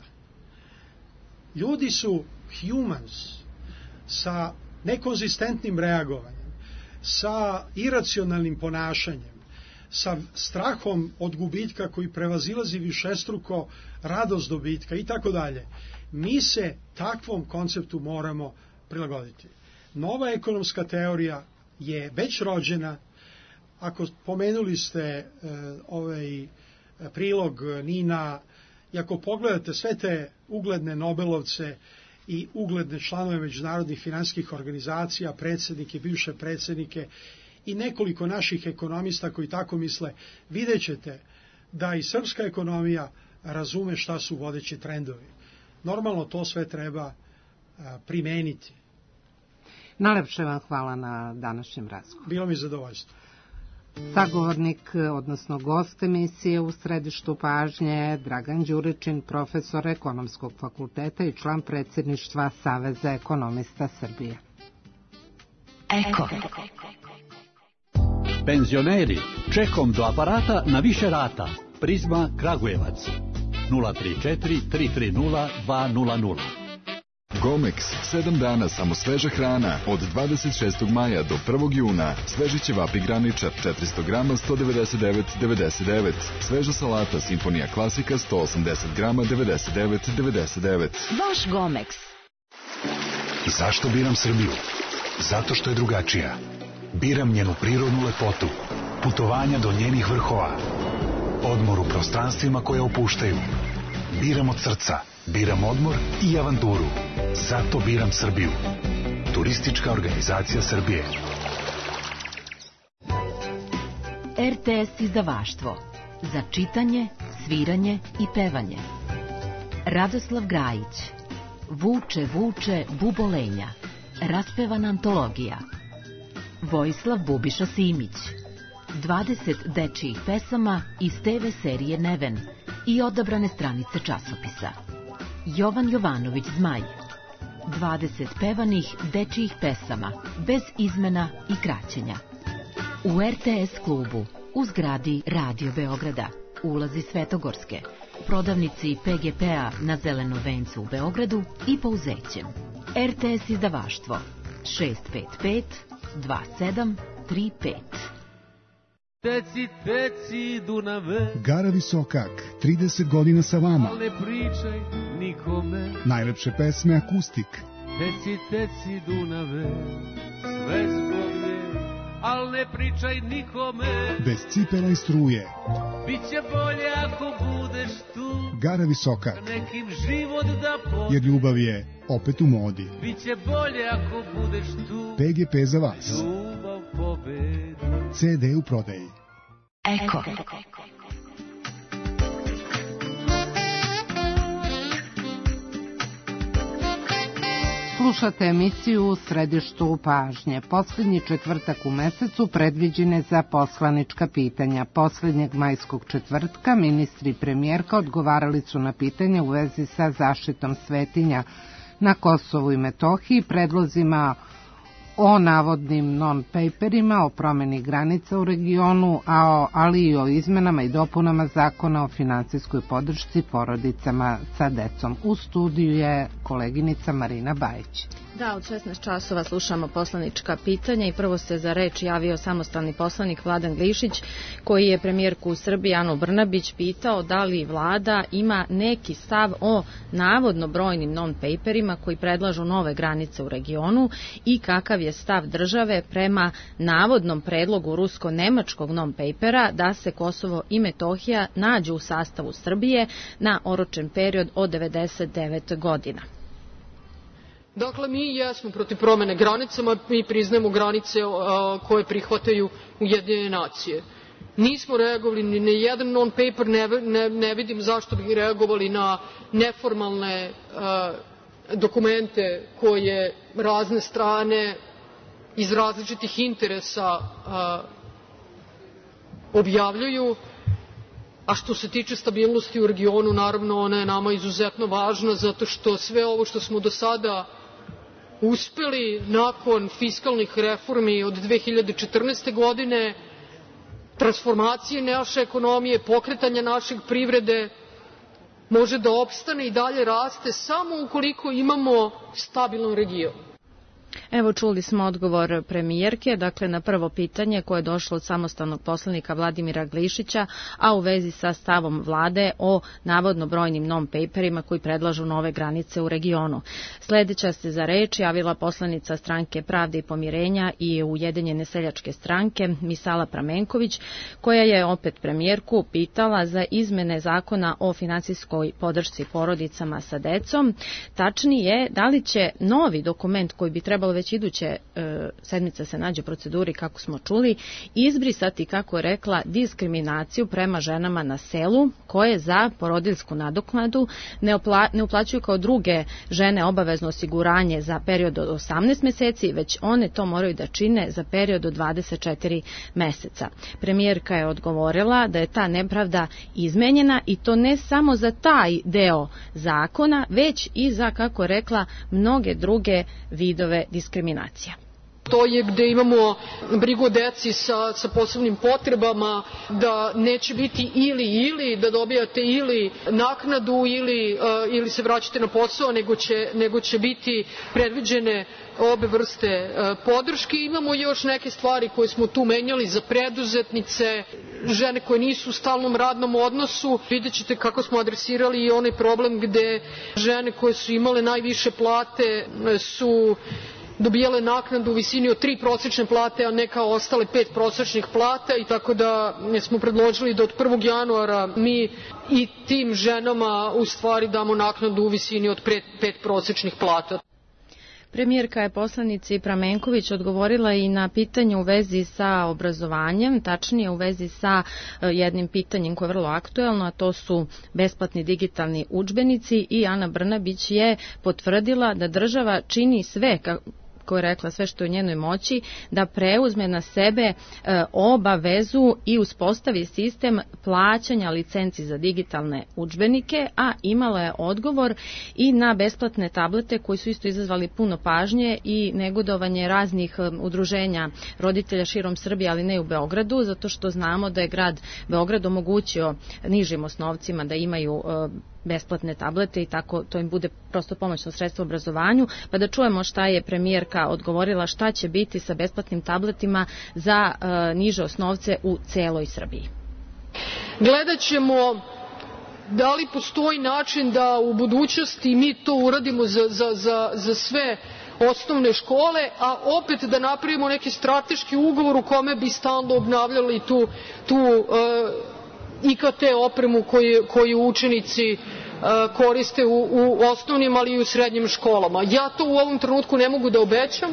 Speaker 7: Ljudi su humans sa nekonzistentnim reagovanjem, sa iracionalnim ponašanjem, sa strahom od gubitka koji prevazilazi višestruko radost dobitka i tako dalje. Mi se takvom konceptu moramo prilagoditi. Nova ekonomska teorija je već rođena. Ako pomenuli ste e, ovaj prilog Nina, i ako pogledate sve te ugledne Nobelovce i ugledne članove međunarodnih finansijskih organizacija, predsjednike, bivše predsjednike i nekoliko naših ekonomista koji tako misle, vidjet ćete da i srpska ekonomija razume šta su vodeći trendovi. Normalno to sve treba a, primeniti.
Speaker 3: Najlepše vam hvala na današnjem razgovoru.
Speaker 7: Bilo mi zadovoljstvo.
Speaker 3: Sagovornik, odnosno gost emisije u središtu pažnje, Dragan Đuričin, profesor Ekonomskog fakulteta i član predsjedništva Saveza ekonomista Srbije.
Speaker 1: Eko.
Speaker 8: Penzioneri, čekom do aparata na više rata. Prizma Kragujevac. nula tri četiri tri tri nula dva nula nula.
Speaker 9: Gomex, sedam dana samo sveža hrana, od dvadeset šestog maja do prvog juna. Sveži ćevapi graničar, četiristo grama, sto devedeset devet devedeset devet. Sveža salata Simfonija klasika, sto osamdeset grama, devedeset devet devedeset devet.
Speaker 1: Vaš Gomex.
Speaker 10: Zašto biram Srbiju? Zato što je drugačija. Biram njenu prirodnu lepotu, putovanja do njenih vrhova, odmor u prostranstvima koje opuštaju. Biram od srca, biram odmor i avanturu. Zato biram Srbiju. Turistička organizacija Srbije.
Speaker 1: te es izdavaštvo. Za čitanje, sviranje i pevanje. Radoslav Grajić. Vuče, vuče, bubolenja. Raspevana antologija. Vojislav Bubiša Simić. dvadeset dečijih pesama iz te ve serije Neven i odabrane stranice časopisa. Jovan Jovanović Zmaj. dvadeset pevanih dečijih pesama, bez izmena i kraćenja. U er te es klubu, u zgradi Radio Beograda, ulazi Svetogorske, prodavnici pe ge pe-a na Zelenom vencu u Beogradu i Pouzećem. er te es izdavaštvo šest pet pet dva sedam tri pet.
Speaker 11: Teci, teci, Dunave.
Speaker 12: Gara Visokak, trideset godina sa vama.
Speaker 11: Al ne pričaj nikome.
Speaker 12: Najlepše pesme akustik.
Speaker 11: Teci, teci, Dunave, sve zbog nje, al ne pričaj nikome.
Speaker 12: Bez cipela i struje.
Speaker 11: Biće bolje ako budeš tu.
Speaker 12: Gara Visokak.
Speaker 11: Nekim život da pobedi.
Speaker 12: Jer ljubav je opet u modi.
Speaker 11: Biće bolje ako budeš tu.
Speaker 12: pe ge pe za vas.
Speaker 11: Ljubav pobedi.
Speaker 12: ce de u prodaji.
Speaker 1: Eko.
Speaker 3: Slušate emisiju U središtu pažnje. Poslednji četvrtak u mesecu predviđen je za poslanička pitanja. Poslednjeg majskog četvrtka ministri i premijerka odgovarali su na pitanja u vezi sa zaštitom svetinja na Kosovu i Metohiji, predlozima o navodnim non-paperima, o promeni granica u regionu, ali i o izmenama i dopunama zakona o finansijskoj podršci porodicama sa decom. U studiju je koleginica Marina Bajić.
Speaker 4: Da, od šesnaest časova slušamo poslanička pitanja i prvo se za reč javio samostalni poslanik Vladan Glišić, koji je premijerku u Srbiji Anu Brnabić pitao da li vlada ima neki stav o navodno brojnim non-paperima koji predlažu nove granice u regionu i kakav je stav države prema navodnom predlogu rusko-nemačkog non-papera da se Kosovo i Metohija nađu u sastavu Srbije na oročen period od devedeset devet godina.
Speaker 6: Dakle, mi jesmo protiv promene granicama, mi priznajemo granice koje prihvataju Ujedinjene nacije. Nismo reagovali ni na jedan non-paper, ne, ne, ne vidim zašto bi reagovali na neformalne a, dokumente koje razne strane iz različitih interesa a, objavljuju. A što se tiče stabilnosti u regionu, naravno ona je nama izuzetno važna zato što sve ovo što smo do sada uspeli nakon fiskalnih reformi od dve hiljade četrnaeste. godine, transformacije naše ekonomije, pokretanja našeg privrede, može da opstane i dalje raste samo ukoliko imamo stabilan region.
Speaker 4: Evo, čuli smo odgovor premijerke, dakle na prvo pitanje koje je došlo od samostalnog poslanika Vladimira Glišića, a u vezi sa stavom vlade o navodno brojnim non-paperima koji predlažu nove granice u regionu. Sledeća se za reč javila poslanica Stranke Pravde i pomirenja i Ujedinjene seljačke stranke Misala Pramenković, koja je opet premijerku pitala za izmene zakona o finansijskoj podršci porodicama sa decom. Tačnije, da li će novi dokument koji bi trebalo već iduće e, sedmice se nađe u proceduri, kako smo čuli, izbrisati, kako je rekla, diskriminaciju prema ženama na selu koje za porodiljsku nadoknadu ne, opla, ne uplaćuju kao druge žene obavezno osiguranje za period od osamnaest meseci, već one to moraju da čine za period od dvadeset četiri meseca. Premijerka je odgovorila da je ta nepravda izmenjena i to ne samo za taj deo zakona, već i za, kako je rekla, mnoge druge vidove diskriminacija.
Speaker 6: To je gde imamo brigu o deci sa, sa posebnim potrebama, da neće biti ili ili, da dobijate ili naknadu ili, uh, ili se vraćate na posao, nego će, nego će biti predviđene obe vrste uh, podrške. Imamo još neke stvari koje smo tu menjali za preduzetnice, žene koje nisu u stalnom radnom odnosu. Vidjet ćete kako smo adresirali i onaj problem gde žene koje su imale najviše plate su dobijale naknadu u visini od tri prosečne plate, a ne kao ostale pet prosečnih plata, i tako da smo predložili da od prvog januara mi i tim ženama u stvari damo naknadu u visini od pet, pet prosečnih plata.
Speaker 13: Premijerka je poslanici Pramenković odgovorila i na pitanje u vezi sa obrazovanjem, tačnije u vezi sa jednim pitanjem koje je vrlo aktuelno, a to su besplatni digitalni udžbenici, i Ana Brnabić je potvrdila da država čini sve, kako je rekla, sve što je u njenoj moći, da preuzme na sebe e, obavezu i uspostavi sistem plaćanja licenci za digitalne udžbenike, a imala je odgovor i na besplatne tablete koji su isto izazvali puno pažnje i negodovanje raznih udruženja roditelja širom Srbije, ali ne u Beogradu, zato što znamo da je grad Beograd omogućio nižim osnovcima da imaju e, besplatne tablete i tako to im bude prosto pomoćno sredstvo u obrazovanju, pa da čujemo šta je premijerka odgovorila, šta će biti sa besplatnim tabletima za e, niže osnovce u celoj Srbiji.
Speaker 6: Gledat ćemo da li postoji način da u budućnosti mi to uradimo za, za, za, za sve osnovne škole, a opet da napravimo neki strateški ugovor u kome bi stalno obnavljali tu, tu e, I K T opremu koju, koju učenici uh, koriste u, u osnovnim, ali i u srednjim školama. Ja to u ovom trenutku ne mogu da obećam.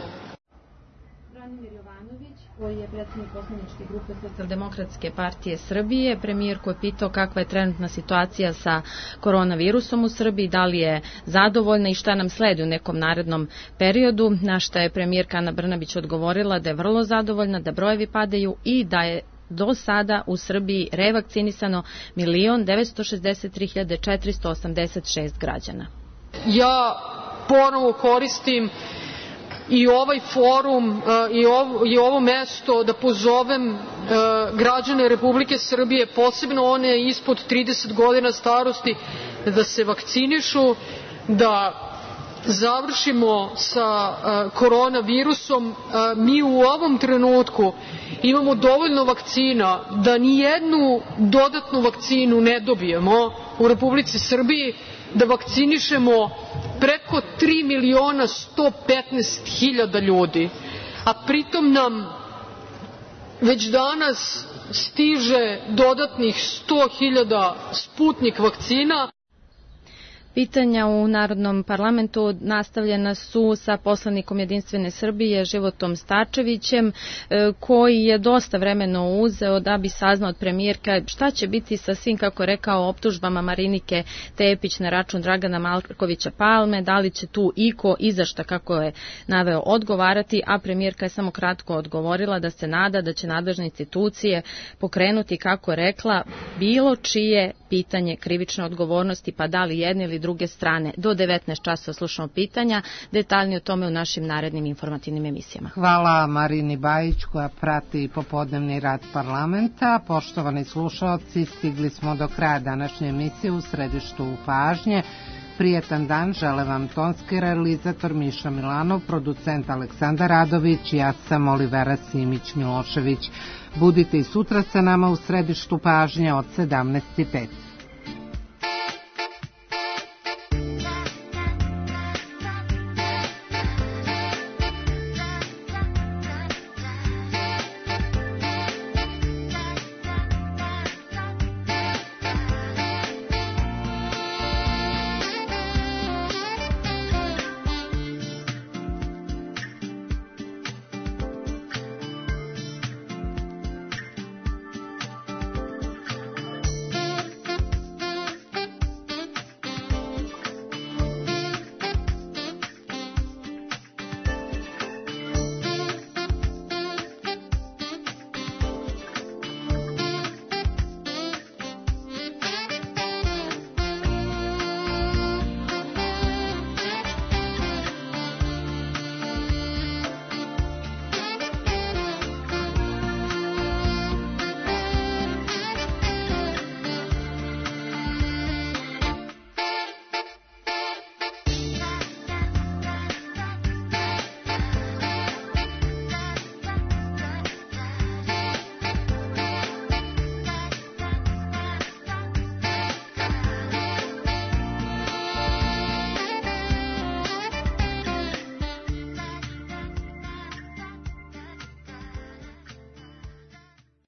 Speaker 13: Branimir Jovanović, koji je predsjednik poslaničke grupe Socijaldemokratske partije Srbije, premijerku je pitao kakva je trenutna situacija sa koronavirusom u Srbiji, da li je zadovoljna i šta nam sledi u nekom narednom periodu, na šta je premijerka Ana Brnabić odgovorila da je vrlo zadovoljna, da brojevi padaju i da je do sada u Srbiji revakcinisano milion devetsto šezdeset tri hiljade četiristo osamdeset šest građana.
Speaker 6: Ja ponovo koristim i ovaj forum i ovo, i ovo mesto da pozovem građane Republike Srbije, posebno one ispod trideset godina starosti, da se vakcinišu, da završimo sa uh, koronavirusom. Uh, mi u ovom trenutku imamo dovoljno vakcina da ni jednu dodatnu vakcinu ne dobijemo u Republici Srbiji, da vakcinišemo preko tri miliona sto petnaest hiljada ljudi, a pritom nam već danas stiže dodatnih sto hiljada Sputnik vakcina.
Speaker 13: Pitanja u Narodnom parlamentu nastavljena su sa poslanikom Jedinstvene Srbije Životom Starčevićem, koji je dosta vremena uzeo da bi saznao od premijerka šta će biti sa svim, kako je rekao, optužbama Marinike Tepić na račun Dragana Markovića Palme, da li će tu iko i za šta, kako je naveo, odgovarati, a premijerka je samo kratko odgovorila da se nada da će nadležne institucije pokrenuti, kako je rekla, bilo čije pitanje krivične odgovornosti, pa da li jedne ili druge strane. Do devetnaest časova slušamo pitanja, detaljnije o tome u našim narednim informativnim emisijama.
Speaker 3: Hvala Marini Bajić koja prati popodnevni rad parlamenta. Poštovani slušalci, stigli smo do kraja današnje emisije u središtu pažnje. Prijetan dan žele vam tonski realizator Miša Milanov, producent Aleksandar Radović, ja sam Olivera Simić-Milošević. Budite i sutra sa nama u središtu pažnje od sedamnaest i pet.